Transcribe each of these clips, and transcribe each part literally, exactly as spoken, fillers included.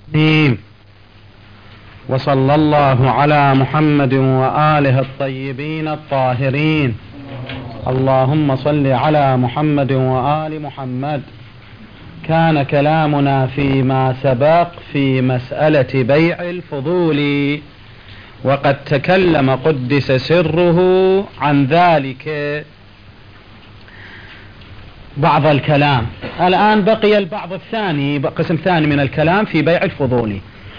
الرحيم. وصلى الله على محمد وآله الطيبين الطاهرين. اللهم صل على محمد وآل محمد. كان كلامنا فيما سبق في مسألة بيع الفضول، وقد تكلم قدس سره عن ذلك بعض الكلام. الآن بقي البعض الثاني، قسم ثاني من الكلام في بيع الفضول.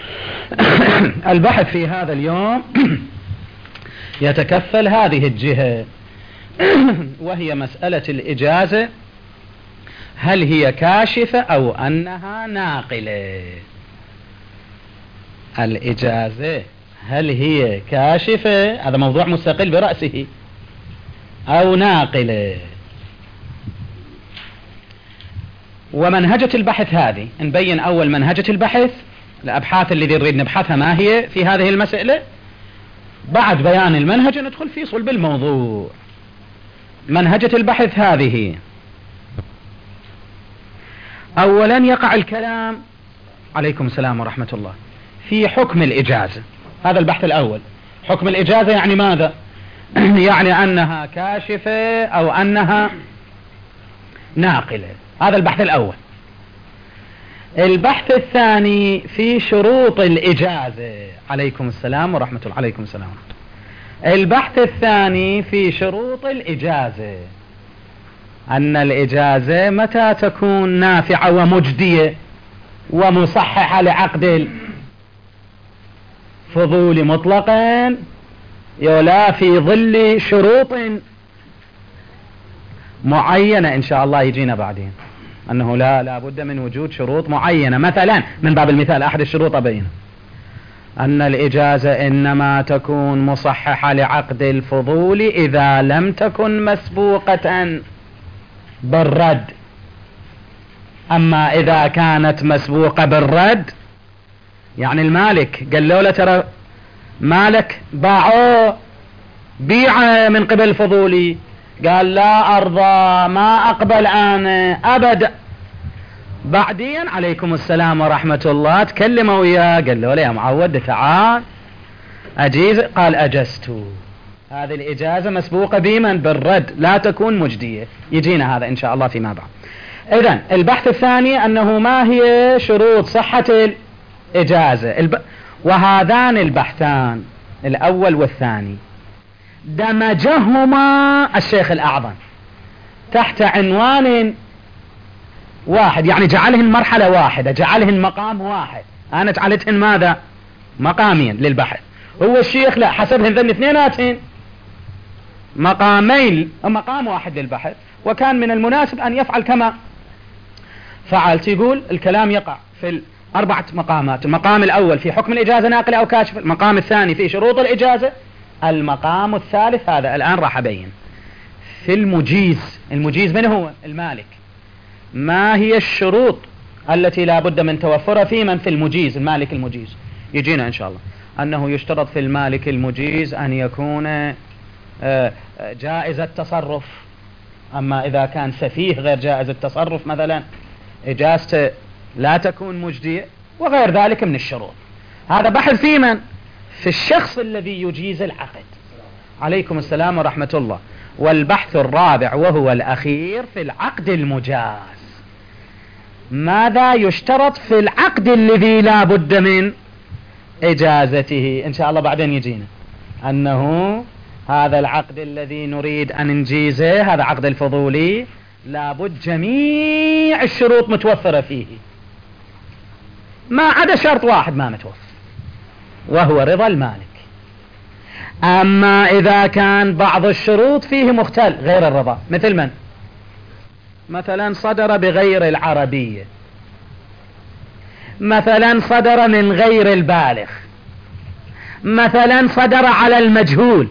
البحث في هذا اليوم يتكفل هذه الجهة، وهي مسألة الإجازة، هل هي كاشفة أو أنها ناقلة؟ الإجازة هل هي كاشفة، هذا موضوع مستقل برأسه، أو ناقلة؟ ومنهجة البحث هذه نبين أول منهجة البحث، الأبحاث اللي نريد نبحثها ما هي في هذه المسألة. بعد بيان المنهج ندخل في صلب الموضوع. منهجة البحث هذه: أولا يقع الكلام، عليكم السلام ورحمة الله، في حكم الإجازة. هذا البحث الأول. حكم الإجازة يعني ماذا؟ يعني أنها كاشفة أو أنها ناقلة. هذا البحث الأول. البحث الثاني في شروط الإجازة. عليكم السلام ورحمة الله. عليكم السلام ورحمة الله. البحث الثاني في شروط الإجازة، أن الإجازة متى تكون نافعة ومجدية ومصححة لعقد الفضول مطلقا، يولا في ظل شروط معينة إن شاء الله يجينا بعدين، أنه لا لا بد من وجود شروط معينة. مثلا من باب المثال أحد الشروط بينه أن الإجازة إنما تكون مصححة لعقد الفضول إذا لم تكن مسبوقة بالرد. أما إذا كانت مسبوقة بالرد، يعني المالك قال له ترى مالك باعه بيعه من قبل الفضولي، قال لا أرضى، ما أقبل أنا أبدا. بعدين عليكم السلام ورحمة الله تكلموا وياه، قال له يا معود تعال أجيز، قال أجزت. هذه الإجازة مسبوقة بمن؟ بالرد، لا تكون مجدية. يجينا هذا إن شاء الله فيما بعد. إذن البحث الثاني أنه ما هي شروط صحة الإجازة. الب... وهذان البحثان الأول والثاني دمجهما الشيخ الأعظم تحت عنوان واحد، يعني جعلهن مرحلة واحدة، جعلهن مقام واحد. أنا جعلتهن ماذا؟ مقامين للبحث. هو الشيخ لا، حسبهن ذن اثنيناتهن مقامين، مقام واحد للبحث، وكان من المناسب أن يفعل كما فعلت. يقول الكلام يقع في الأربعة مقامات. المقام الأول في حكم الإجازة ناقلة أو كاشفة، المقام الثاني في شروط الإجازة، المقام الثالث هذا الآن راح أبين في المجيز. المجيز من هو؟ المالك. ما هي الشروط التي لا بد من توفرها في من؟ في المجيز، المالك المجيز. يجينا إن شاء الله أنه يشترط في المالك المجيز أن يكون جائز التصرف. أما إذا كان سفيه غير جائز التصرف مثلا، إجازته لا تكون مجدية، وغير ذلك من الشروط. هذا بحث في من؟ في الشخص الذي يجيز العقد. عليكم السلام ورحمة الله. والبحث الرابع وهو الأخير في العقد المجاز. ماذا يشترط في العقد الذي لا بد من إجازته؟ إن شاء الله بعدين يجينا أنه هذا العقد الذي نريد أن نجيزه، هذا عقد الفضولي، لابد جميع الشروط متوفرة فيه، ما عدا شرط واحد ما متوفر، وهو رضا المالك. أما إذا كان بعض الشروط فيه مختل غير الرضا، مثل من؟ مثلا صدر بغير العربية، مثلا صدر من غير البالغ، مثلا صدر على المجهول،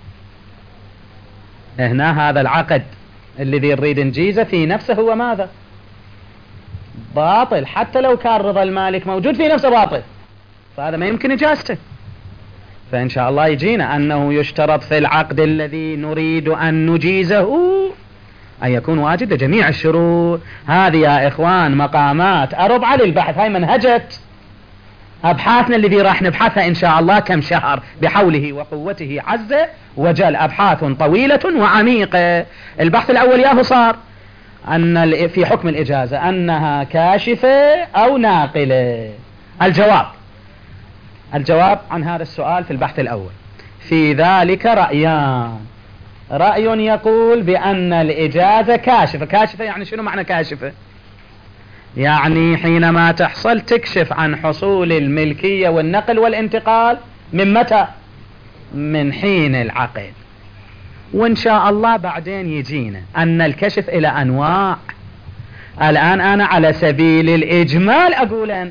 هنا هذا العقد الذي نريد نجيزه في نفسه هو ماذا؟ باطل. حتى لو كان رضا المالك موجود في نفسه باطل، فهذا ما يمكن إجازته. فإن شاء الله يجينا أنه يشترط في العقد الذي نريد أن نجيزه أن يكون واجد جميع الشروط. هذه يا إخوان مقامات أربعة للبحث، هاي منهجة أبحاثنا الذي راح نبحثها إن شاء الله كم شهر بحوله وقوته عز وجل، أبحاث طويلة وعميقة. البحث الأول ياهو صار أن في حكم الإجازة أنها كاشفة أو ناقلة. الجواب الجواب عن هذا السؤال في البحث الأول في ذلك رأيان. رأي يقول بأن الإجازة كاشفة. كاشفة يعني شنو معنى كاشفة؟ يعني حينما تحصل تكشف عن حصول الملكية والنقل والانتقال من متى؟ من حين العقد. وإن شاء الله بعدين يجينا أن الكشف إلى أنواع. الآن أنا على سبيل الإجمال أقول أن,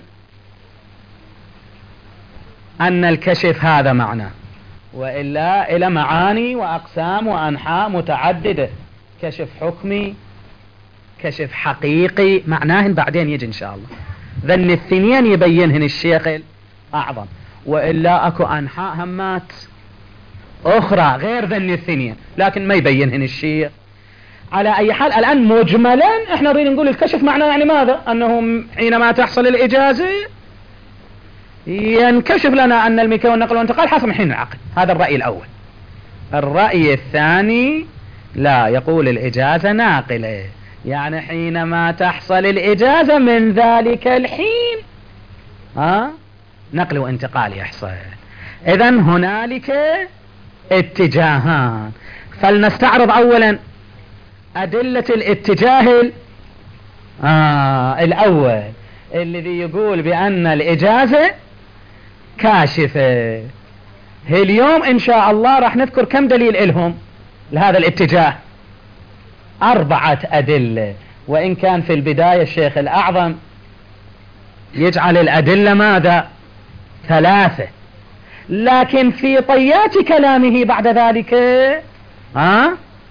أن الكشف هذا معنى، وإلا إلى معاني وأقسام وأنحاء متعددة. كشف حكمي، كشف حقيقي، معناهن بعدين يجي إن شاء الله. ذن الثنين يبينهن الشيخ الأعظم، وإلا أكو أنحاء همات أخرى غير ذن الثنين لكن ما يبينهن الشيخ. على أي حال الآن مجملا إحنا نريد نقول الكشف معناه يعني ماذا؟ أنه حينما تحصل الإجازة ينكشف لنا أن الملكية والنقل والانتقال حصل من حين العقد. هذا الرأي الأول. الرأي الثاني لا، يقول الإجازة ناقلة، يعني حينما تحصل الإجازة من ذلك الحين ها نقل وانتقال يحصل. إذن هنالك اتجاهان، فلنستعرض أولا أدلة الاتجاه آه الأول الذي يقول بأن الإجازة كاشفة. اليوم إن شاء الله راح نذكر كم دليل إلهم لهذا الاتجاه. أربعة أدلة، وإن كان في البداية الشيخ الأعظم يجعل الأدلة ماذا؟ ثلاثة، لكن في طيات كلامه بعد ذلك ها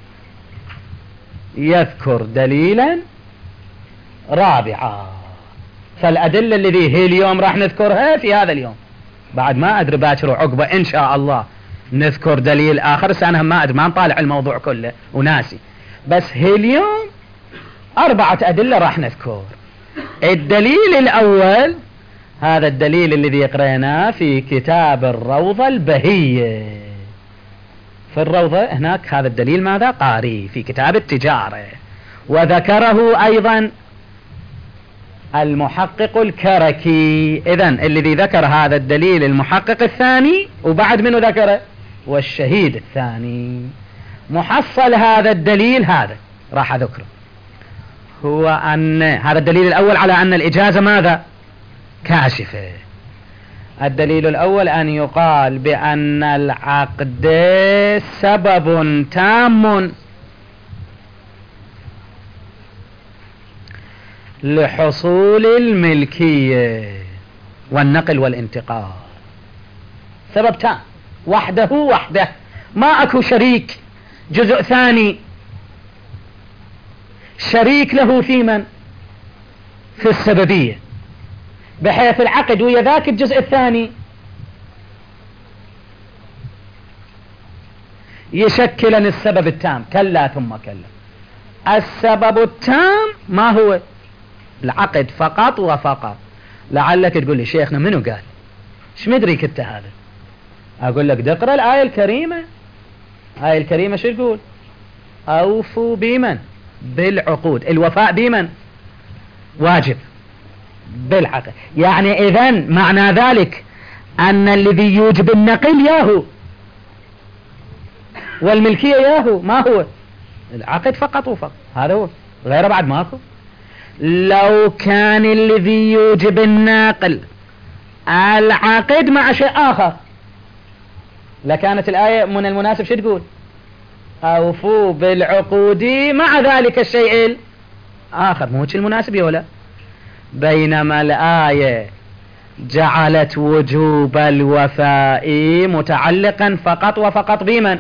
يذكر دليلا رابعا. فالأدلة الذي هي اليوم راح نذكرها في هذا اليوم، بعد ما أدري باكر وعقبة إن شاء الله نذكر دليل آخر، سأنا ما أدري ما نطالع الموضوع كله وناسي، بس هي اليوم أربعة أدلة راح نذكر. الدليل الأول هذا الدليل الذي قرأناه في كتاب الروضة البهية. في الروضة هناك هذا الدليل ماذا؟ قاري في كتاب التجارة، وذكره أيضا المحقق الكركي. إذن الذي ذكر هذا الدليل المحقق الثاني، وبعد منه ذكره والشهيد الثاني. محصل هذا الدليل هذا راح أذكره، هو أن هذا الدليل الأول على أن الإجازة ماذا؟ كاشفة. الدليل الأول أن يقال بأن العقد سبب تام لحصول الملكية والنقل والانتقال. سبب تام وحده وحده، ما أكو شريك جزء ثاني شريك له في من؟ في السببية، بحيث العقد ويا ذاك الجزء الثاني يشكلن السبب التام. كلا ثم كلا. السبب التام ما هو؟ العقد فقط وفقط. لعلك تقول لي شيخنا منو قال؟ ايش مدريك انت هذا؟ اقول لك تقرأ الآية الكريمة. الآية الكريمة شو تقول؟ أوفوا بمن؟ بالعقود. الوفاء بمن؟ واجب بالعقد. يعني إذن معنى ذلك أن الذي يوجب النقل ياهو والملكية ياهو ما هو؟ العقد فقط وفقط. هذا هو، غيره بعد ماكو. لو كان الذي يوجب النقل العقد مع شيء آخر لكانت الآية من المناسب شو تقول؟ أوفوا بالعقود مع ذلك الشيء الآخر. مو المناسب ولا؟ بينما الآية جعلت وجوب الوفاء متعلقا فقط وفقط بمن؟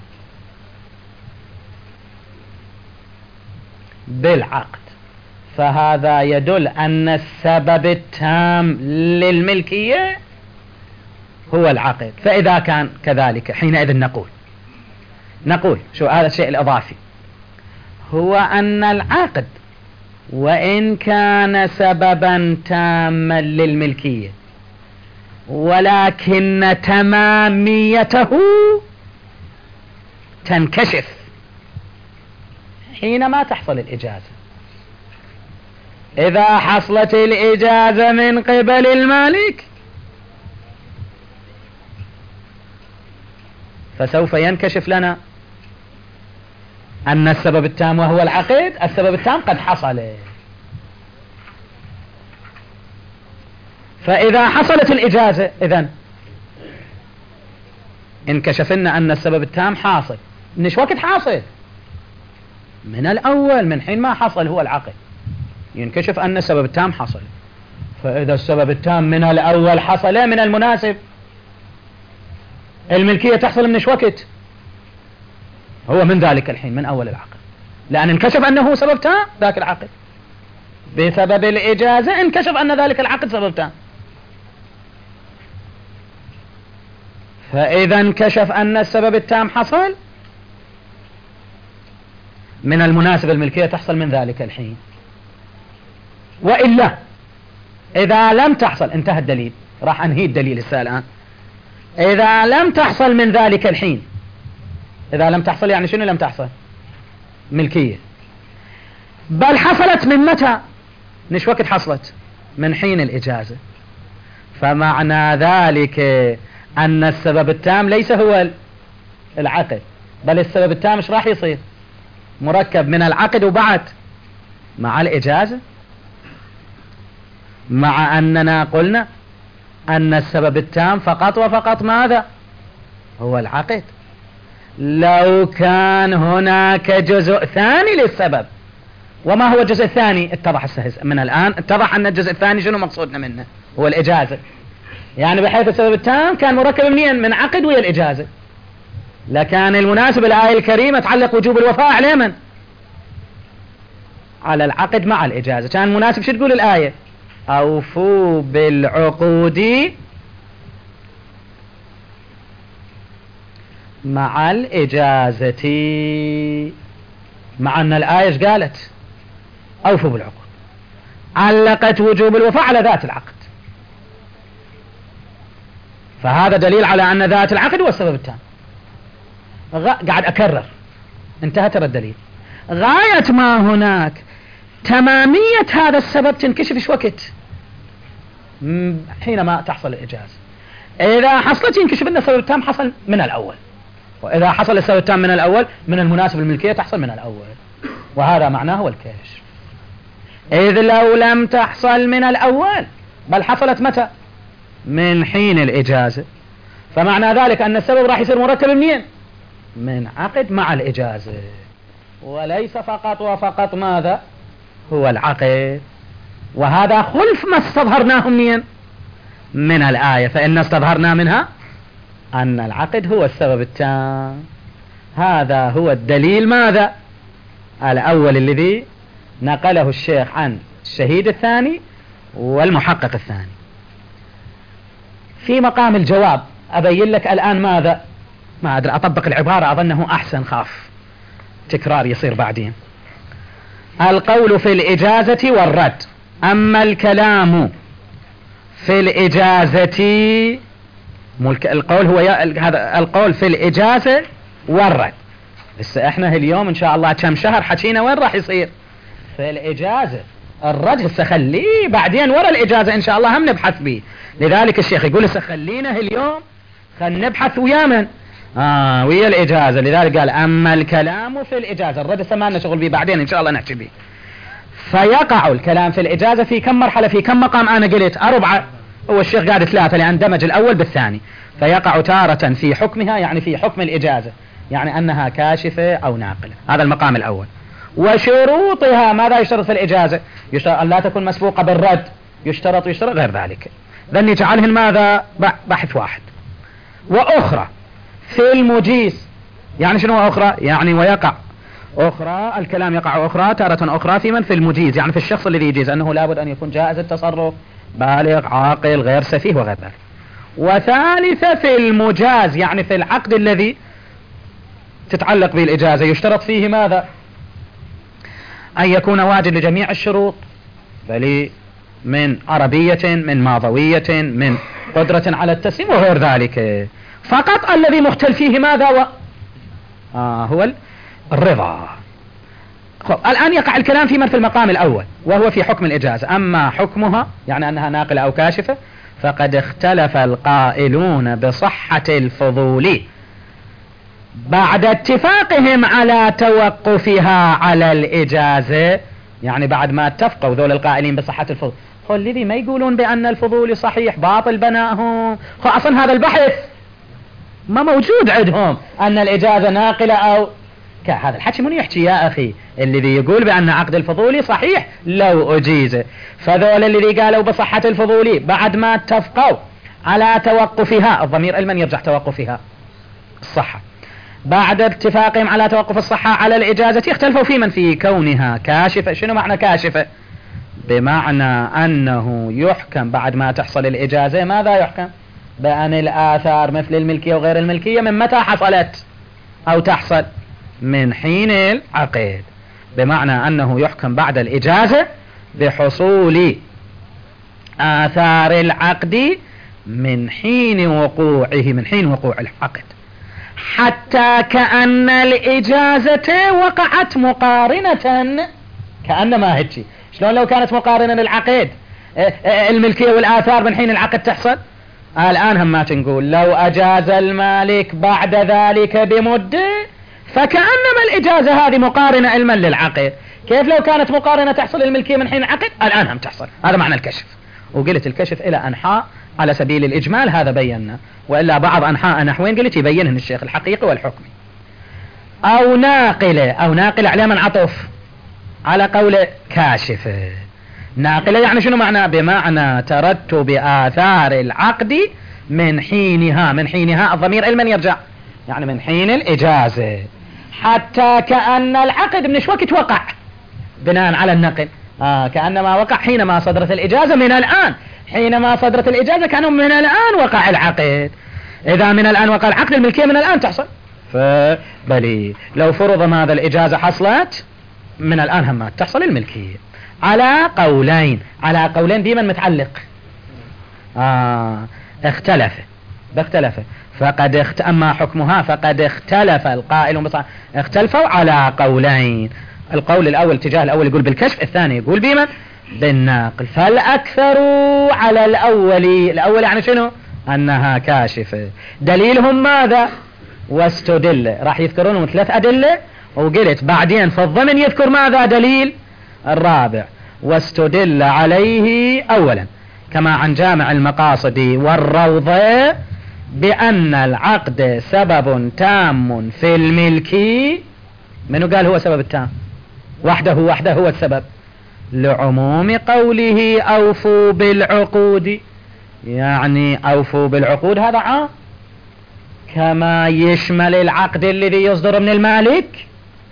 بالعقد. فهذا يدل أن السبب التام للملكية هو العقد. فإذا كان كذلك حينئذ نقول نقول شو هذا الشيء الإضافي، هو أن العقد وإن كان سببا تاما للملكية ولكن تماميته تنكشف حينما تحصل الإجازة. إذا حصلت الإجازة من قبل المالك فسوف ينكشف لنا أن السبب التام وهو العقد، السبب التام قد حصل. فإذا حصلت الإجازة إذن انكشف لنا أن السبب التام حاصل. من وقت حاصل؟ من الأول، من حين ما حصل هو العقد ينكشف أن السبب التام حصل. فإذا السبب التام من الأول حصل من المناسب الملكية تحصل من وقت؟ هو من ذلك الحين، من أول العقد، لأن انكشف أنه سبب تام ذاك العقد. بسبب الإجازة انكشف أن ذلك العقد سبب تام. فإذا انكشف أن السبب التام حصل من المناسب الملكية تحصل من ذلك الحين. وإلا إذا لم تحصل انتهى الدليل، راح أنهي الدليل الآن. إذا لم تحصل من ذلك الحين، إذا لم تحصل يعني شنو لم تحصل؟ ملكية. بل حصلت من متى؟ مش وقت حصلت؟ من حين الإجازة. فمعنى ذلك أن السبب التام ليس هو العقد، بل السبب التام مش راح يصير مركب من العقد وبعد مع الإجازة، مع أننا قلنا أن السبب التام فقط وفقط ماذا؟ هو العقد. لو كان هناك جزء ثاني للسبب. وما هو الجزء الثاني؟ اتضح من الآن، اتضح أن الجزء الثاني شنو مقصودنا منه؟ هو الإجازة. يعني بحيث السبب التام كان مركب منين؟ من عقد ويا الإجازة. لكان المناسب الآية الكريمة تعلق وجوب الوفاء على من؟ على العقد مع الإجازة. كان المناسب شو تقول الآية؟ أوفوا بالعقود مع الإجازة، مع أن الآية ايش قالت؟ أوفوا بالعقود، علقت وجوب الوفاء على ذات العقد. فهذا دليل على أن ذات العقد هو السبب التام. غ... قاعد أكرر، انتهى ترى الدليل. غاية ما هناك تمامية هذا السبب تنكشف ايش وقت؟ حينما تحصل الإجازة. إذا حصلت ينكشف أن السبب التام حصل من الأول، وإذا حصل السبب التام من الأول من المناسب الملكية تحصل من الأول، وهذا معناه هو الكشف. إذ لو لم تحصل من الأول بل حصلت متى؟ من حين الإجازة، فمعنى ذلك أن السبب راح يصير مركب منين؟ من عقد مع الإجازة، وليس فقط وفقط ماذا؟ هو العقد. وهذا خلف ما استظهرناه منين؟ من الآية، فإن استظهرنا منها أن العقد هو السبب التام. هذا هو الدليل ماذا؟ الأول الذي نقله الشيخ عن الشهيد الثاني والمحقق الثاني. في مقام الجواب أبين لك الآن ماذا؟ ما أدري أطبق العبارة أظنه أحسن، خاف تكرار يصير بعدين. القول في الإجازة والرد. أما الكلام في الإجازة، القول هو هذا القول في الإجازة والرد. بس احنا اليوم ان شاء الله كم شهر حكينا وين راح يصير؟ في الإجازة. الرد هسه خليه بعدين ورا الإجازة ان شاء الله هم نبحث به. لذلك الشيخ يقول هسه خلينا اليوم خل نبحث ويا من؟ آه ويا الإجازة. لذلك قال أما الكلام في الإجازة، الرد هسه ما لنا شغل به، بعدين ان شاء الله نحكي به. فيقع الكلام في الإجازة في كم مرحلة، في كم مقام؟ أنا قلت أربعة، هو الشيخ قال ثلاثة لأن دمج الأول بالثاني. فيقع تارة في حكمها، يعني في حكم الإجازة، يعني أنها كاشفة أو ناقلة، هذا المقام الأول. وشروطها، ماذا يشترط في الإجازة؟ يشترط أن لا تكون مسبوقة بالرد، يشترط يشترط غير ذلك. ذن يجعلهن ماذا؟ بحث واحد. وأخرى في المجيز، يعني شنو أخرى؟ يعني ويقع أخرى، الكلام يقع أخرى تارة أخرى في من؟ في المجيز، يعني في الشخص الذي يجيز، أنه لابد أن يكون جائز التصرف، بالغ، عاقل، غير سفيه وغير ذلك. وثالثة في المجاز، يعني في العقد الذي تتعلق به الإجازة، يشترط فيه ماذا؟ أن يكون واجد لجميع الشروط، بل من عربية، من ماضوية، من قدرة على التسليم وغير ذلك. فقط الذي مختل فيه ماذا و... آه هو الرضا. الآن يقع الكلام في من في المقام الأول وهو في حكم الإجازة. أما حكمها يعني أنها ناقلة أو كاشفة فقد اختلف القائلون بصحة الفضول بعد اتفاقهم على توقفها على الإجازة. يعني بعد ما اتفقوا ذول القائلين بصحة الفضول، خو الذي ما يقولون بأن الفضول صحيح باطل بناهم، خو أصلا هذا البحث ما موجود عندهم أن الإجازة ناقلة أو هذا الحكي من يحكي يا أخي الذي يقول بأن عقد الفضولي صحيح لو أجيزه. فذول الذي قالوا بصحة الفضولي بعد ما اتفقوا على توقفها، الضمير المن يرجع توقفها الصحة، بعد اتفاقهم على توقف الصحة على الإجازة اختلفوا في من في كونها كاشفة. شنو معنى كاشفة؟ بمعنى أنه يحكم بعد ما تحصل الإجازة ماذا يحكم؟ بأن الآثار مثل الملكية وغير الملكية من متى حصلت أو تحصل؟ من حين العقد. بمعنى أنه يحكم بعد الإجازة بحصول آثار العقد من حين وقوعه، من حين وقوع العقد، حتى كأن الإجازة وقعت مقارنة، كأنما هيك. شلون لو كانت مقارنة للعقد الملكية والآثار من حين العقد تحصل؟ الآن هم ما تنقول لو أجاز المالك بعد ذلك بمدة فكأنما الإجازة هذه مقارنة علما للعقد. كيف لو كانت مقارنة تحصل الملكية من حين العقد؟ الآن هم تحصل. هذا معنى الكشف. وقلت الكشف إلى أنحاء على سبيل الإجمال هذا بينا، وإلا بعض أنحاء نحوين قلت يبينهن الشيخ الحقيقي والحكمي. أو ناقلة، أو ناقلة على من عطف على قول كاشفة. ناقلة يعني شنو معنى؟ بمعنى ترتب آثار العقد من حينها، من حينها الضمير علما يرجع يعني من حين الإجازة، حتى كأن العقد من شو وقت وقع بناء على النقل. آه كأنما وقع حينما صدرت الإجازة من الآن، حينما صدرت الإجازة كانوا من الآن وقع العقد. إذا من الآن وقع العقد الملكية من الآن تحصل. فبلي لو فرض ماذا الإجازة حصلت من الآن هم تحصل الملكية على قولين، على قولين بمن متعلق آه اختلف باختلف فقد اخت... أما حكمها فقد اختلف القائلون بصح... اختلفوا على قولين. القول الأول اتجاه الأول يقول بالكشف، الثاني يقول بمن بالناقل. فالأكثر على الأول، الأول يعني شنو؟ أنها كاشفة. دليلهم ماذا؟ واستدل، راح يذكرون ثلاث أدلة وقلت بعدين في الضمن يذكر ماذا؟ دليل الرابع. واستدل عليه أولا كما عن جامع المقاصد والروضة بأن العقد سبب تام في الملكي. منو قال هو سبب التام؟ وحده وحده هو السبب، لعموم قوله أوفوا بالعقود. يعني أوفوا بالعقود هذا عام، كما يشمل العقد الذي يصدر من المالك،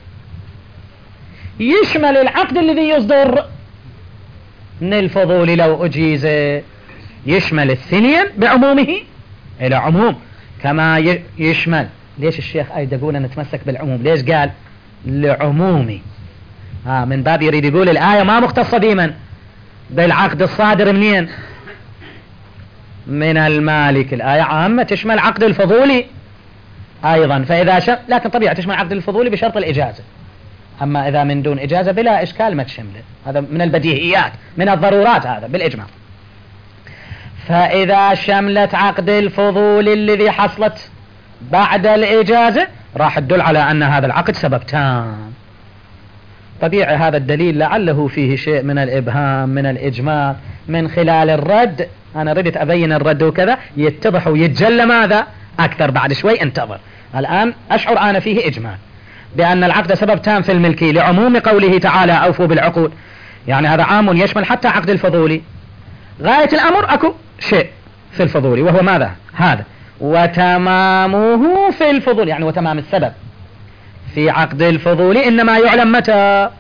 يشمل العقد الذي يصدر من الفضول لو أجيز، يشمل الثنين بعمومه إلى عموم كما يشمل. ليش الشيخ أيضا يقول نتمسك بالعموم؟ ليش قال لعمومي؟ آه من باب يريد يقول الآية ما مختصة بمن؟ بالعقد الصادر منين؟ من المالك. الآية عامة تشمل عقد الفضولي أيضا، فإذا شم... لكن طبيعي تشمل عقد الفضولي بشرط الإجازة. أما إذا من دون إجازة بلا إشكال ما تشمله، هذا من البديهيات من الضرورات هذا بالإجماع. فإذا شملت عقد الفضول الذي حصلت بعد الإجازة راح تدل على أن هذا العقد سبب تام. طبيعي هذا الدليل لعله فيه شيء من الإبهام من الإجماع من خلال الرد. أنا ردت أبين الرد وكذا يتضح ويتجلى ماذا أكثر بعد شوي. انتظر الآن أشعر أنا فيه إجماع بأن العقد سبب تام في الملكي لعموم قوله تعالى أوفوا بالعقود. يعني هذا عام يشمل حتى عقد الفضولي. غاية الأمر أكو شيء في الفضولي وهو ماذا؟ هذا وتمامه في الفضول، يعني وتمام السبب في عقد الفضولي إنما يعلم متى؟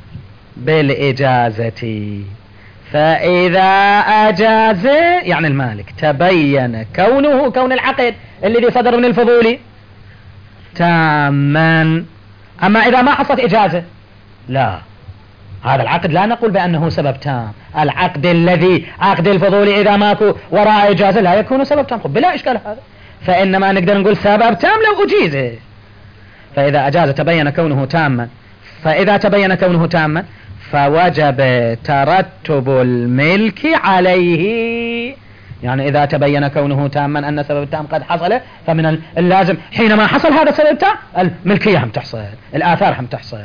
بالإجازة. فإذا أجاز يعني المالك تبين كونه كون العقد الذي صدر من الفضولي تاما. أما إذا ما حصلت إجازة لا، هذا العقد لا نقول بأنه سبب تام. العقد الذي عقد الفضول إذا ماكو وراء إجازة لا يكون سبب تام، بلا إشكال هذا. فإنما نقدر نقول سبب تام لو أجيزه. فإذا أجاز تبين كونه تاما، فإذا تبين كونه تاما فوجب ترتب الملك عليه. يعني إذا تبين كونه تاما أن سبب التام قد حصل، فمن اللازم حينما حصل هذا السبب التام الملكية هم تحصل، الآثار هم تحصل.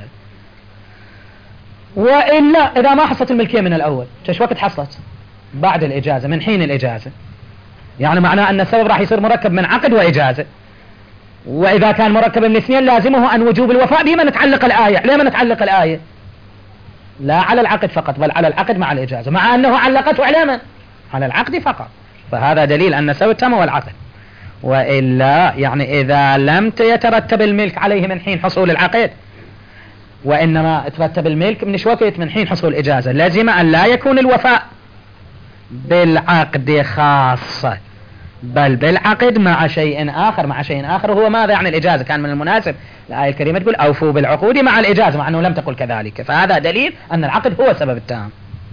وإلا إذا ما حصلت الملكية من الأول، ايش وقت حصلت؟ بعد الإجازة، من حين الإجازة. يعني معناه أن السبب راح يصير مركب من عقد وإجازة. وإذا كان مركب من اثنين لازمه أن وجوب الوفاء بما نتعلق الآية. لما نتعلق الآية لا على العقد فقط، بل على العقد مع الإجازة، مع أنه علقته على على العقد فقط. فهذا دليل أن السبب تم هو العقد. وإلا يعني إذا لم يترتب الملك عليه من حين حصول العقد، وإنما ترتب الملك من وقت من حين حصول الإجازة، لازم أن لا يكون الوفاء بالعقد خاصة، بل بالعقد مع شيء آخر. مع شيء آخر هو ماذا؟ يعني الإجازة. كان من المناسب الآية الكريمة تقول أوفوا بالعقود مع الإجازة، مع أنه لم تقل كذلك. فهذا دليل أن العقد هو سبب التام.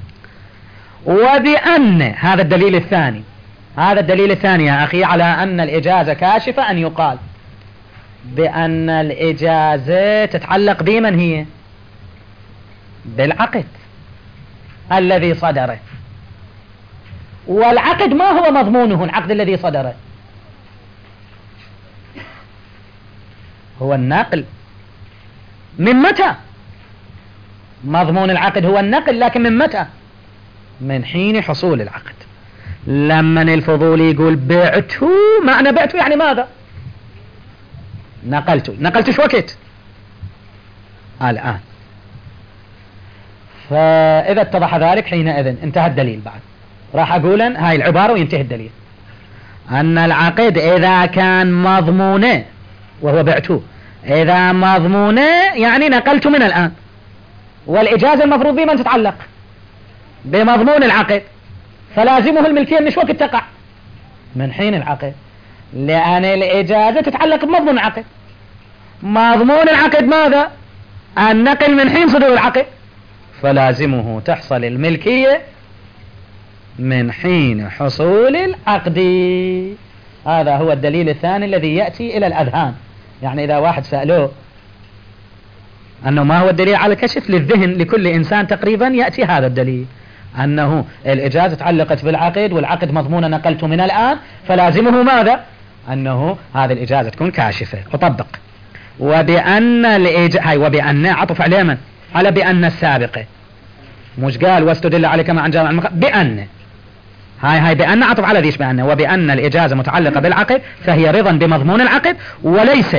وبأن هذا الدليل الثاني، هذا الدليل الثاني يا أخي على أن الإجازة كاشفة، أن يقال بأن الإجازة تتعلق بمن هي؟ بالعقد الذي صدره. والعقد ما هو مضمونه؟ العقد الذي صدره هو النقل. من متى؟ مضمون العقد هو النقل، لكن من متى؟ من حين حصول العقد. لما الفضول يقول بعته، معنى بعته يعني ماذا؟ نقلته. نقلت شو وقت؟ الآن. فإذا اتضح ذلك حينئذ انتهى الدليل. بعد راح أقول هاي العبارة وينتهي الدليل. أن العقد إذا كان مضمونه وهو بعته، إذا مضمونه يعني نقلته من الآن. والإجازة المفروض بمن تتعلق؟ بمضمون العقد، فلازمه الملكية من شو وقت تقع؟ من حين العقد، لأن الإجازة تتعلق بمضمون العقد. مضمون العقد ماذا؟ النقل من حين صدور العقد، فلازمه تحصل الملكية من حين حصول العقد. هذا هو الدليل الثاني الذي يأتي إلى الأذهان. يعني إذا واحد سألوه أنه ما هو الدليل على الكشف، للذهن لكل إنسان تقريبا يأتي هذا الدليل، أنه الإجازة تعلقت بالعقد والعقد مضمونة نقلته من الآن، فلازمه ماذا؟ أنه هذه الإجازة تكون كاشفة. وطبق وبأن الإجازة، هاي وبأن عطف على من؟ على بأن السابقة. مش قال واستدل على كما عن جامع المخ... بأن هاي هاي بأن عطف على ذيش بأن. وبأن الإجازة متعلقة بالعقد فهي رضا بمضمون العقد، وليس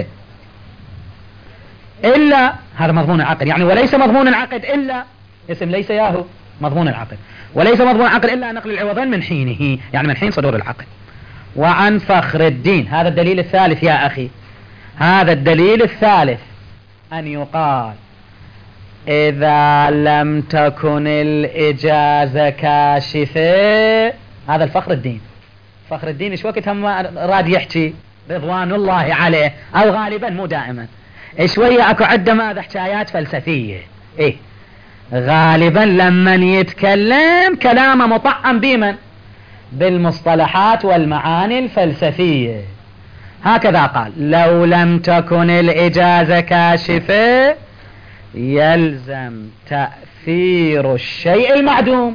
إلا هذا مضمون العقد. يعني وليس مضمون العقد إلا اسم ليس ياهو مضمون العقد، وليس مضمون العقد إلا نقل العوضين من حينه، يعني من حين صدور العقد. وعن فخر الدين، هذا الدليل الثالث يا أخي، هذا الدليل الثالث أن يقال إذا لم تكن الإجازة كاشفة. هذا الفخر الدين. فخر الدين ايش وقت هم راد يحكي رضوان الله عليه، أو غالبا مو دائما، شوية أكو عدة ماذا حكايات فلسفية. إيه غالبا لما يتكلم كلامه مطعم بمن؟ بالمصطلحات والمعاني الفلسفية. هكذا قال: لو لم تكن الإجازة كاشفة يلزم تأثير الشيء المعدوم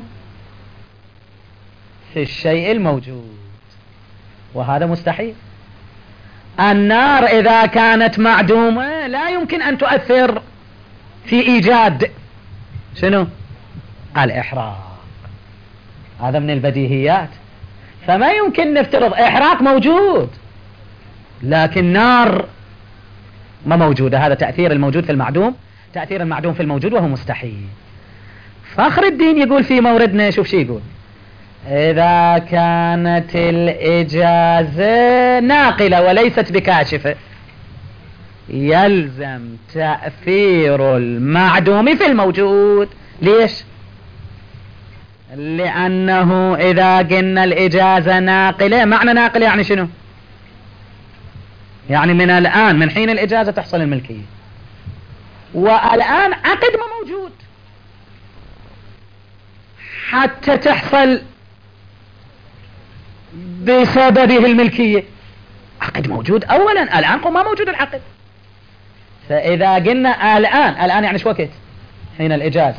في الشيء الموجود، وهذا مستحيل. النار إذا كانت معدومة لا يمكن أن تؤثر في إيجاد شنو؟ الإحراق. هذا من البديهيات. فما يمكن نفترض إحراق موجود لكن نار ما موجودة. هذا تأثير الموجود في المعدوم، تأثير المعدوم في الموجود، وهو مستحيل. فخر الدين يقول في موردنا، شوف شي يقول: إذا كانت الإجازة ناقلة وليست بكاشفة يلزم تأثير المعدوم في الموجود. ليش؟ لأنه إذا قلنا الإجازة ناقلة، معنى ناقلة يعني شنو؟ يعني من الآن من حين الإجازة تحصل الملكية، والآن عقد ما موجود، حتى تحصل بسببه الملكية. عقد موجود أولا، الآن ما موجود العقد. فإذا قلنا الآن، الآن يعني شو وقت؟ حين الإجازة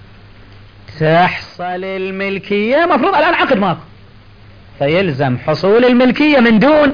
تحصل الملكية، مفروض الآن عقد ماكو، فيلزم حصول الملكية من دون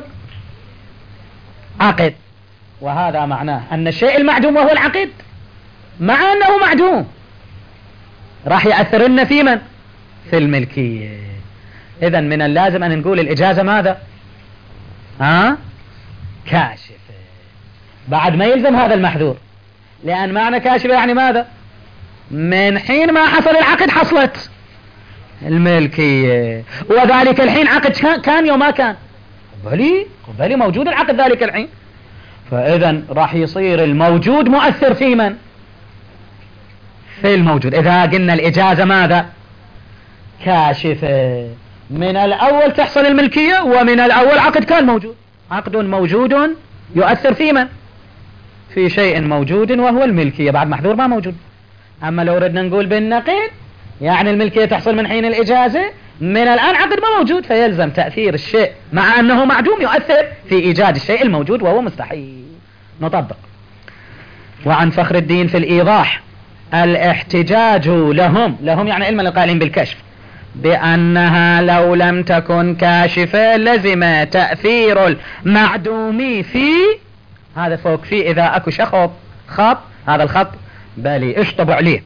عقد. وهذا معناه أن الشيء المعدوم وهو العقد مع أنه معدوم راح يأثر لنا في من؟ في الملكية. إذن من اللازم أن نقول الإجازة ماذا؟ ها؟ كاشفة. بعد ما يلزم هذا المحذور، لأن معنى كاشفة يعني ماذا؟ من حين ما حصل العقد حصلت الملكية، وذلك الحين عقد كان يوم ما كان قبلي قبلي موجود العقد ذلك الحين. فإذا راح يصير الموجود مؤثر في من؟ في الموجود. إذا قلنا الإجازة ماذا؟ كاشفة. من الأول تحصل الملكية، ومن الأول عقد كان موجود، عقد موجود يؤثر في من؟ في شيء موجود وهو الملكية، بعد محذور ما موجود. أما لو ردنا نقول بالنقيض يعني الملكية تحصل من حين الإجازة، من الآن عقد ما موجود، فيلزم تأثير الشيء مع أنه معدوم يؤثر في إيجاد الشيء الموجود وهو مستحيل. نطبق. وعن فخر الدين في الإيضاح: الاحتجاج لهم، لهم يعني علما القائلين بالكشف، بأنها لو لم تكن كاشفة لزم تأثير المعدوم في، هذا فوق في إذا أكو شخط خط، هذا الخط بالي اشطب عليه،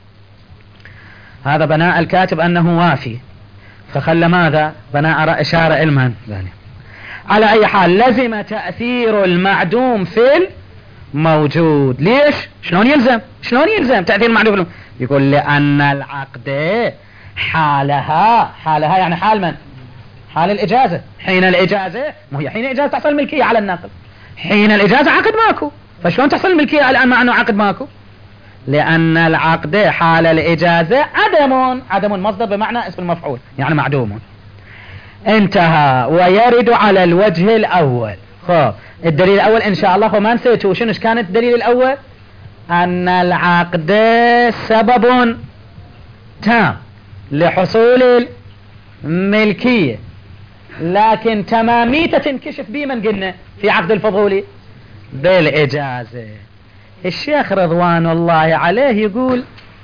هذا بناء الكاتب أنه وافي، فخلى ماذا؟ بناء إشارة علما بالي. على أي حال لزم تأثير المعدوم في الموجود. ليش؟ شلون يلزم؟ شلون يلزم تأثير المعدوم في الموجود؟ يقول لأن العقد حالها، حالها يعني حال من؟ حال الإجازة. حين الإجازة، ما هي حين الإجازة تحصل الملكية على الناقل، حين الإجازة عقد ماكو، فشلون تحصل الملكية الآن مع أنه عقد ماكو؟ لأن العقد حال الإجازة عدم، عدم مصدر بمعنى اسم المفعول يعني معدوم. انتهى. ويرد على الوجه الأول. خب الدليل الأول إن شاء الله وما نسيته، شنو كانت الدليل الأول؟ أن العقد سبب تام لحصول الملكية، لكن تماميته تنكشف بمن قلنا في عقد الفضولي؟ بالإجازة. الشيخ رضوان الله عليه يقول: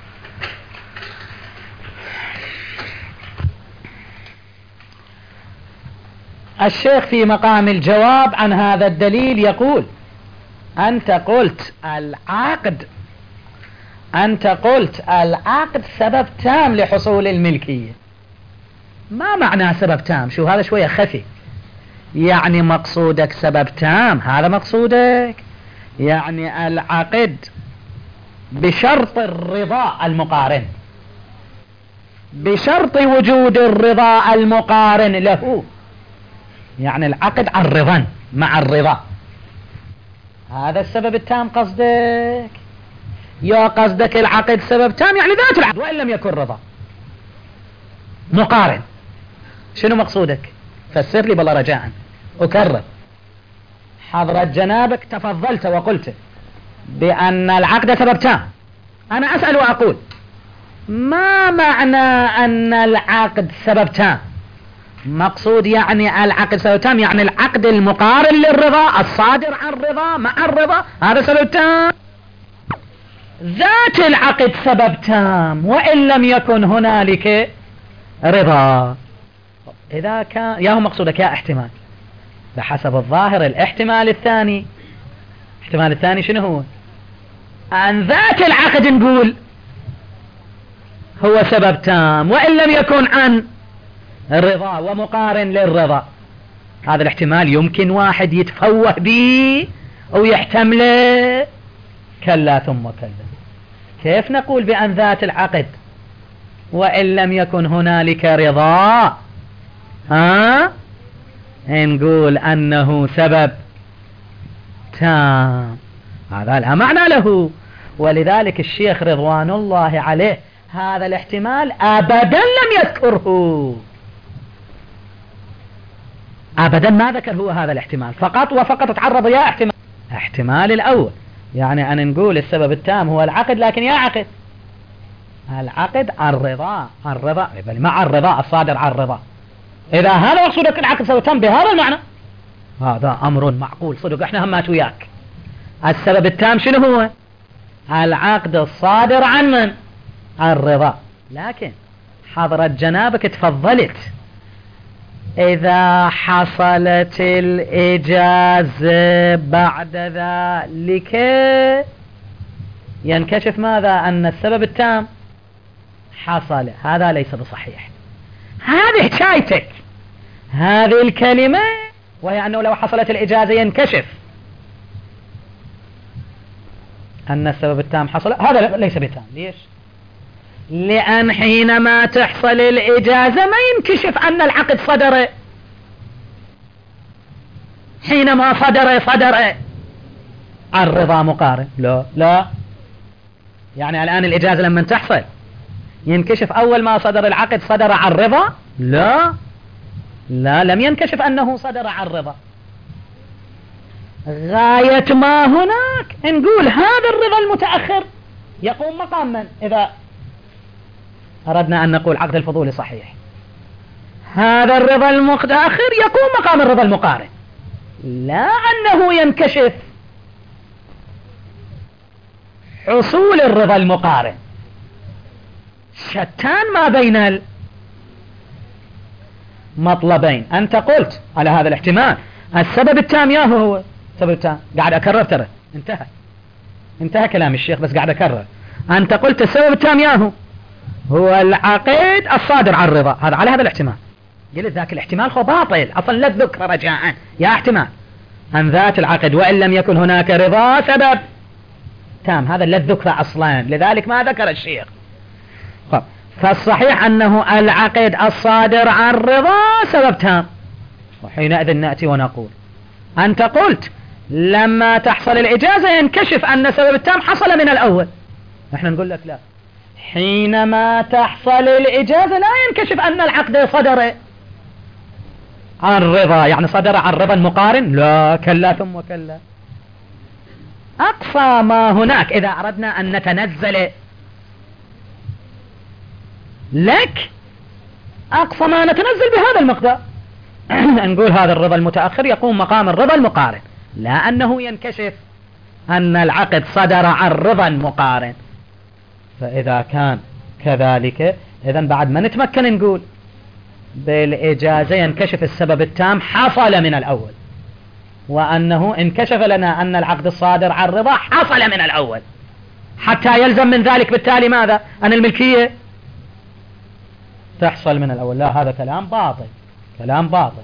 الشيخ في مقام الجواب عن هذا الدليل يقول: أنت قلت العقد أنت قلت العقد سبب تام لحصول الملكية. ما معنى سبب تام؟ شو هذا شوية خفي. يعني مقصودك سبب تام، هذا مقصودك؟ يعني العقد بشرط الرضا المقارن، بشرط وجود الرضا المقارن له، يعني العقد عن رضا مع الرضا، هذا السبب التام قصدك؟ يا قصدك العقد سبب تام يعني ذات العقد وإن لم يكن رضا مقارن. شنو مقصودك؟ فسر لي بالله رجاء. أكرر، حضرة جنابك تفضلت وقلت بأن العقد سبب تام. أنا أسأل وأقول: ما معنى أن العقد سبب تام؟ مقصود يعني العقد سبب تام يعني العقد المقارن للرضا الصادر عن الرضا مع الرضا، هذا سبب تام. ذات العقد سبب تام وإن لم يكن هنالك رضا. إذا كان يا هو مقصودك يا احتمال، بحسب الظاهر الاحتمال الثاني. الاحتمال الثاني شنو هو؟ عن ذات العقد نقول هو سبب تام وإن لم يكن عن الرضا ومقارن للرضا. هذا الاحتمال يمكن واحد يتفوه به أو يحتمله؟ كلا ثم كلا. كيف نقول بأن ذات العقد وإن لم يكن هنالك رضا ها نقول أنه سبب تام؟ هذا لا معنى له. ولذلك الشيخ رضوان الله عليه هذا الاحتمال أبدا لم يذكره، أبدا ما ذكر هو هذا الاحتمال، فقط وفقط تعرض يا احتمال احتمال الأول، يعني أن نقول السبب التام هو العقد، لكن يا عقد العقد الرضا الرضا مع الرضا الصادر عن الرضا. إذا هذا مقصودك العقد سبب تام بهذا المعنى هذا أمر معقول صدق، احنا همات وياك. السبب التام شنو هو؟ العقد الصادر عن من؟ عن الرضا. لكن حضرت جنابك تفضلت إذا حصلت الإجازة بعد ذلك ينكشف ماذا؟ أن السبب التام حصل. هذا ليس بصحيح. هذه حكايتك هذه الكلمة، وهي أنه لو حصلت الإجازة ينكشف أن السبب التام حصل، هذا ليس بتام. ليش؟ لأن حينما تحصل الإجازة ما ينكشف أن العقد صدر. حينما صدر صدر الرضا مقارن. لا لا، يعني الآن الإجازة لما تحصل ينكشف أول ما صدر العقد صدر عن الرضا؟ لا لا، لم ينكشف أنه صدر عن الرضا. غاية ما هناك نقول هذا الرضا المتأخر يقوم مقام من؟ إذا أردنا أن نقول عقد الفضولي صحيح، هذا الرضا المتأخر يقوم مقام الرضا المقارن، لا أنه ينكشف حصول الرضا المقارن. شتان ما بين المطلبين. أنت قلت على هذا الاحتمال السبب التام يا هو السبب التام، قاعد أكرر ترى انتهى انتهى كلام الشيخ بس قاعد أكرر. أنت قلت السبب التام يا هو هو العقد الصادر عن الرضا، هذا على هذا الاحتمال. قلت ذاك الاحتمال هو باطل أصلا، لا ذكر رجاء يا احتمال أن ذات العقد وإن لم يكن هناك رضا سبب تام، هذا لا ذكر أصلا، لذلك ما ذكر الشيخ. فالصحيح أنه العقد الصادر عن الرضا سبب تام، وحينئذ نأتي ونقول أنت قلت لما تحصل الإجازة ينكشف أن سبب التام حصل من الأول. نحن نقول لك لا، حينما تحصل الإجازة لا ينكشف أن العقد صدر عن الرضا، يعني صدر عن الرضا المقارن. لا كلا ثم كلا. أقصى ما هناك إذا أردنا أن نتنزل لك أقصى ما نتنزل بهذا المقدار نقول هذا الرضا المتأخر يقوم مقام الرضا المقارن، لا أنه ينكشف أن العقد صدر عن الرضا المقارن. فإذا كان كذلك إذن بعد ما نتمكن نقول بالإجازة ينكشف السبب التام حصل من الأول، وأنه انكشف لنا أن العقد الصادر عن الرضا حصل من الأول، حتى يلزم من ذلك بالتالي ماذا؟ أن الملكية تحصل من الأول. لا، هذا كلام باطل كلام باطل.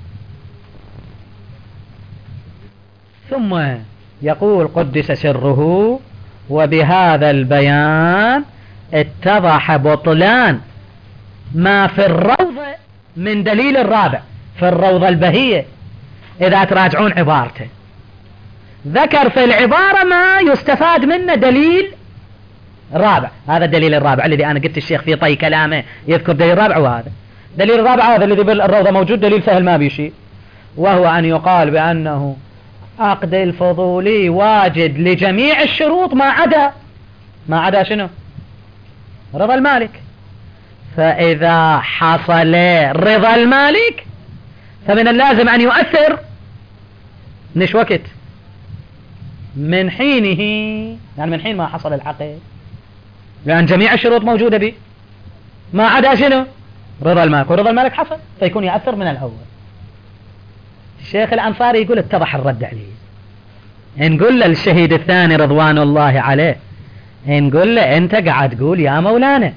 ثم يقول قدس سره وبهذا البيان اتضح بطلان ما في الروضة من دليل الرابع. في الروضة البهية إذا تراجعون عبارته ذكر في العبارة ما يستفاد منه دليل رابع. هذا الدليل الرابع الذي أنا قلت الشيخ في طي كلامه يذكر دليل رابع، وهذا دليل الرابع هذا الذي بالروضة موجود دليل سهل ما بيشي، وهو أن يقال بأنه عقد الفضولي واجد لجميع الشروط ما عدا ما عدا شنو؟ رضا المالك. فإذا حصل رضا المالك فمن اللازم أن يؤثر نش وقت من حينه، يعني من حين ما حصل العقد، لأن جميع الشروط موجودة به ما عدا شنو؟ رضا المالك، ورضا المالك حصل فيكون يأثر من الأول. الشيخ الأنصاري يقول اتضح الرد عليه. نقول له الشهيد الثاني رضوان الله عليه، نقول له أنت قاعد تقول يا مولانا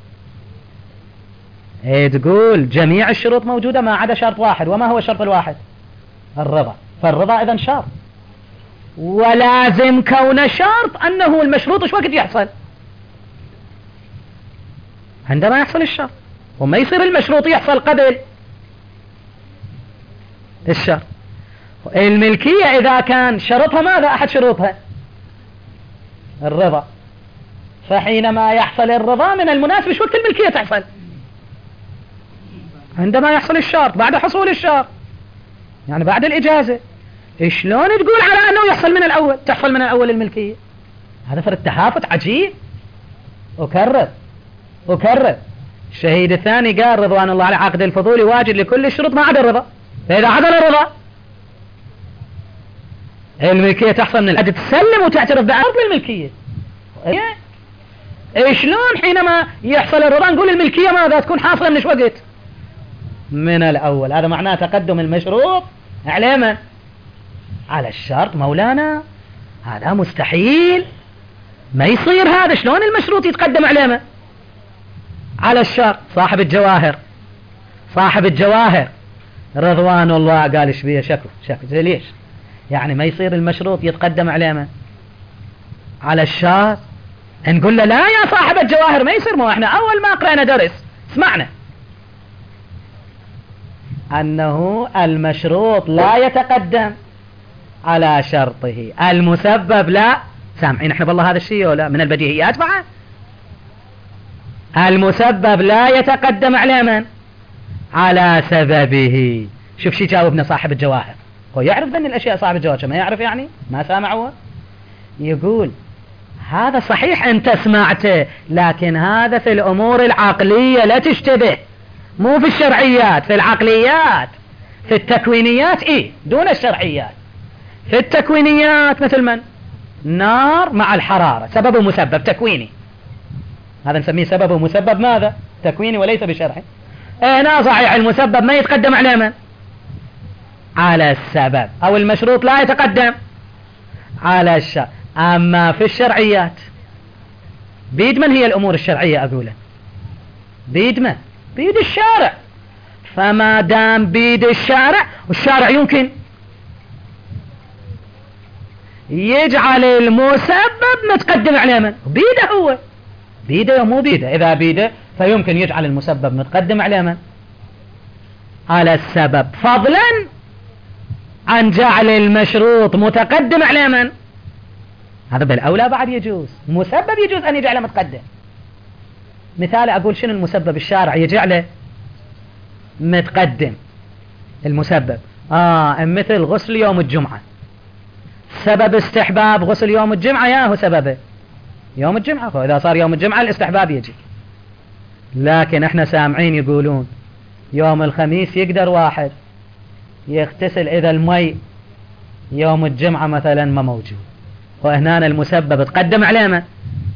ايه تقول جميع الشروط موجودة ما عدا شرط واحد، وما هو الشرط الواحد؟ الرضا. فالرضا إذن شرط، ولازم كون الشرط أنه المشروط ايش وقت يحصل؟ عندما يحصل الشرط، وما يصير المشروط يحصل قبل الشرط. الملكية إذا كان شرطها ماذا؟ أحد شروطها الرضا، فحينما يحصل الرضا من المناسب ايش وقت الملكية تحصل؟ عندما يحصل الشرط، بعد حصول الشرط، يعني بعد الإجازة. شلون تقول على أنه يحصل من الأول؟ تحصل من الأول الملكية؟ هذا فرق تهافت عجيب. أكرر وكرر. الشهيد الثاني قال رضوان الله عليه عقد الفضولي واجد لكل الشروط ما عدا الرضا، فإذا عدل الرضا الملكية تحصل من العقد، تسلم وتعترف بأرض الملكية. إيه شلون حينما يحصل الرضا نقول الملكية ماذا تكون حاصلة من ايش وقت؟ من الأول. هذا معناه تقدم المشروط على من؟ على الشرط. مولانا هذا مستحيل، ما يصير هذا. شلون المشروط يتقدم على من؟ على الشرط. صاحب الجواهر صاحب الجواهر رضوان الله قال ايش بيه؟ شكو شكو ليش؟ يعني ما يصير المشروط يتقدم على من؟ على الشرط. نقول له لا يا صاحب الجواهر ما يصير. ما احنا اول ما قرأنا درس اسمعنا انه المشروط لا يتقدم على شرطه، المسبب لا. سامعين احنا بالله هذا الشيء ولا من البديهيات معه؟ المسبب لا يتقدم على من؟ على سببه. شوف شي جاوبنا صاحب الجواهر، هو يعرف ذن الاشياء صاحب الجواهر، ما يعرف يعني ما سامع هو. يقول هذا صحيح انت سمعته، لكن هذا في الامور العقلية لا تشتبه، مو في الشرعيات، في العقليات في التكوينيات ايه دون الشرعيات. في التكوينيات مثل من؟ نار مع الحرارة سبب ومسبب تكويني، هذا نسميه سبب ومسبب ماذا؟ تكويني وليس بشرعي. هنا صحيح المسبب ما يتقدم على من؟ على السبب، او المشروط لا يتقدم على الشرع. اما في الشرعيات بيد من هي الامور الشرعية؟ اقوله بيد من؟ بيد الشارع. فما دام بيد الشارع، والشارع يمكن يجعل المسبب متقدم على من؟ بيده هو، بيده مو بيده. اذا بيده فيمكن يجعل المسبب متقدم على من؟ على السبب، فضلا عن جعل المشروط متقدم على من؟ هذا بالاولى بعد يجوز. مسبب يجوز ان يجعله متقدم. مثال اقول شنو المسبب الشارع يجعله متقدم؟ المسبب اه مثل غسل يوم الجمعة، سبب استحباب غسل يوم الجمعة يا هو سببه يوم الجمعة، فإذا صار يوم الجمعة الاستحباب يجي. لكن احنا سامعين يقولون يوم الخميس يقدر واحد يغتسل اذا المي يوم الجمعة مثلا ما موجود، وهنا المسبب تقدم على من؟